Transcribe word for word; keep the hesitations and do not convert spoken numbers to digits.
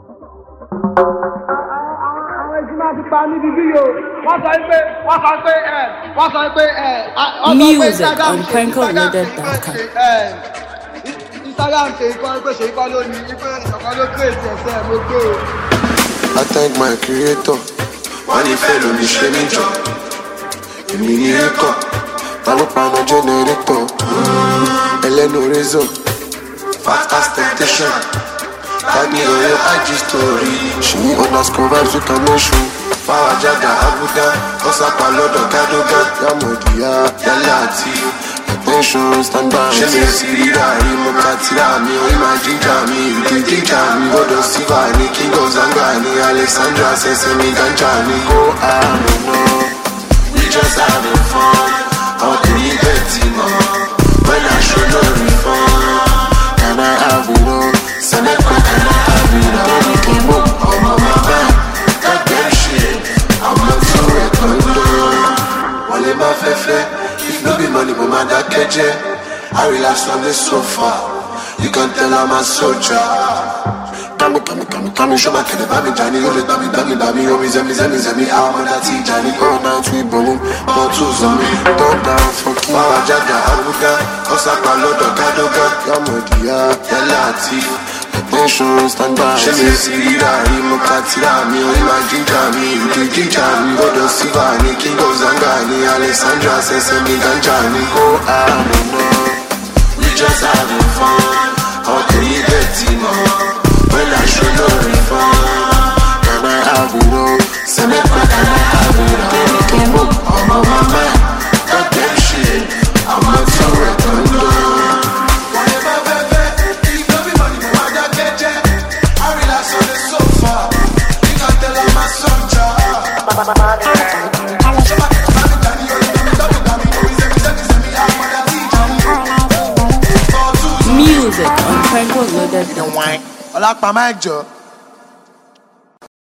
Music on prankle loaded dot com. I thank my creator. One if I don't miss me job. Miracle. Palo pano generator. Eleno reason. Fast as temptation. Tag me on your I G story. She underscore vibes with a nation. Power Jaga Abuja. Osa Palodo Kadoga. Yamodia. Yalati. Attention, stand by. She me Sirira. Imo Katira. Me o imagine Jami. You can teach me. Odo Sivani. Kingo Zangani. Alexandra Sesemi Ganjani. Go I don't know. We just having fun. How can you get more? When I show no refund. Can I have it all? Send it quick, can I have it all? You came up on my mind. That damn shit. I'm not so recommended. Wale ma fefe. If no be money, but my dad catch it. I relax on the sofa. You can tell I'm a soldier. Kami, kami, kami, kami, show my kid about me, Johnny. You let me, dummy, dummy, always, zemi, zemi, zemi. I'm on that tea, Johnny. All night we boom, all two zombi. Don't down, fuck you. Power Jaga, Abuja, Osa Palodo, Kadoga, Yamodia, Yalati. Attention, stand by. She me Sirira, Imo Katira, me o imagine Jami. You can teach me, Odo Sivani, Kingo Zangani, Alexandra Sesemi Ganjani. Oh, I don't know. We just having fun. How can you get more? When I show no refund, can I have it all? Send me back, can I have it all? You came up on my mind, that damn shit. I'm not so recommended. Whatever, baby, if no be money, but I get it. I relax on the sofa. You can tell I'm a soldier. Music on prankle loaded dot com. Olakpa Mike Joe.